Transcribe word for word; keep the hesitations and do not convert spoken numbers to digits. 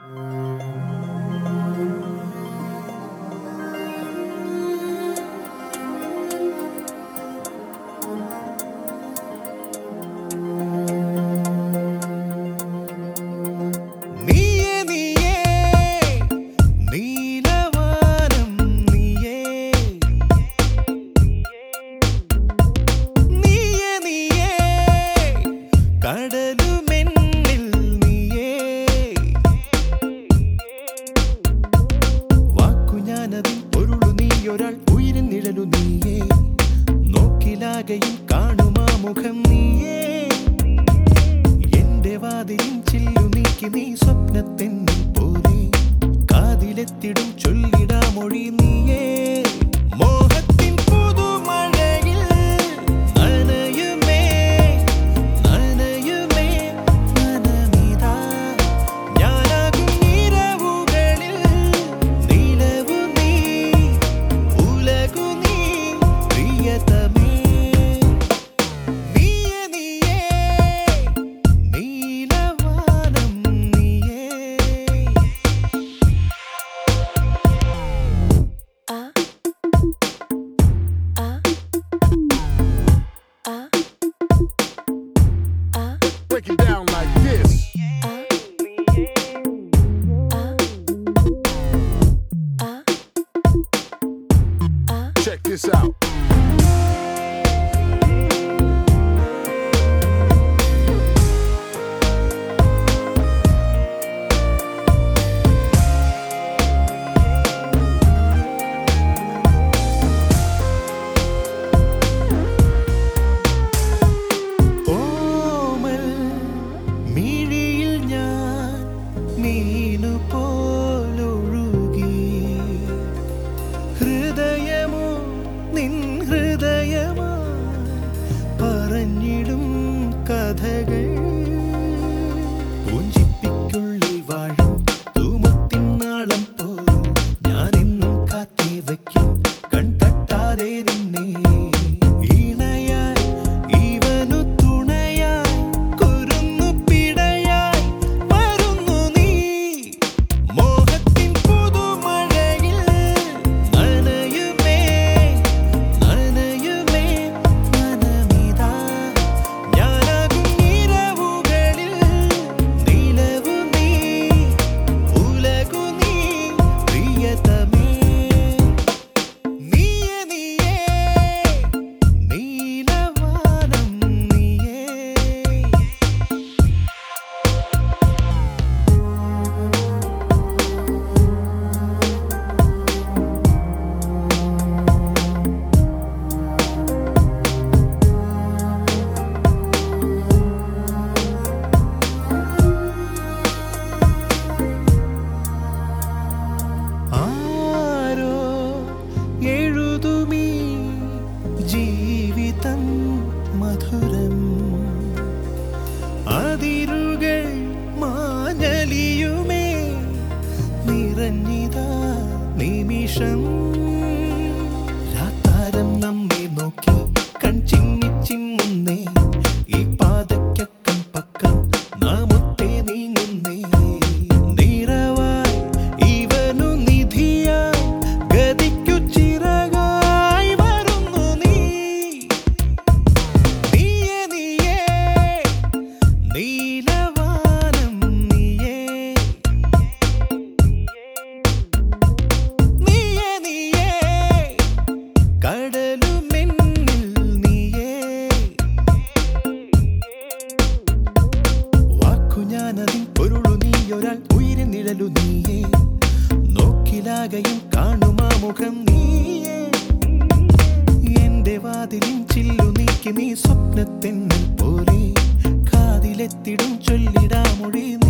കാണുമാ മുഖം നീയേ എന്റെ വാതിലിൻ ചില്ലു നീക്കി നീ സ്വപ്നത്തെന്നിൽ പോലെ കാതിലെത്തിടും ചൊല്ലിടാ മൊഴി നീയേ മോഹത്തിൻ പുതുമഴയിൽ നനയുമേ നനയുമേ നനമിതാ ഞാനാകും നിറവുകളിൽ നിലവു നീ ഉലകു നീ പ്രിയതമേ Break it down like this. Check this out. കഥകൾ പൂഞ്ചിപ്പിക്കുള്ളിൽ വാഴും തൂമത്തിൻ നാളം പോൽ ഞാനെന്നും കാത്തി വയ്ക്കും കൺതട്ടാതെ നിന്നെ ഇണയായി ഇവനു തുണയായി കുരുന്നു പിടയായി വരുന്നു നീ മോഹത്തിൻ പുതുമഴയിൽ നനയുമേ നനയുമേ നനമിതാ ജീവിതം മധുരം അതിരുകൾ മാഞ്ഞലിയുമേ നിറഞ്ഞിതാ നിമിഷം രാത്താരം നമ്മെ നോക്കി കൺചിമ്മി ചിമ്മുന്നേ ഈ പാതയ്ക്കക്കം പക്കം നാമൊത്തെ നീങ്ങുന്നേ നിറവായി ഇവനു നിധിയായി ഗതിക്കു ചിറകായി വരുന്നു നീ നീയേ നീയേ നീലവാനം നീയേ നീയേ നീയേ കടലുമെന്നിൽ നീയേ വാക്കു ഞാനതിൻ പൊരുളു നീയൊരാൾ ഉയിരിൻ നിഴലു നീയേ നോക്കിലാകയും കാണുമാ മുഖം നീയേ എന്റെ വാതിലിൻ ചില്ലു നീക്കി നീ സ്വപ്നത്തെന്നിൽ പോലെ കാതിലെത്തിടും ചൊല്ലിടാ മൊഴി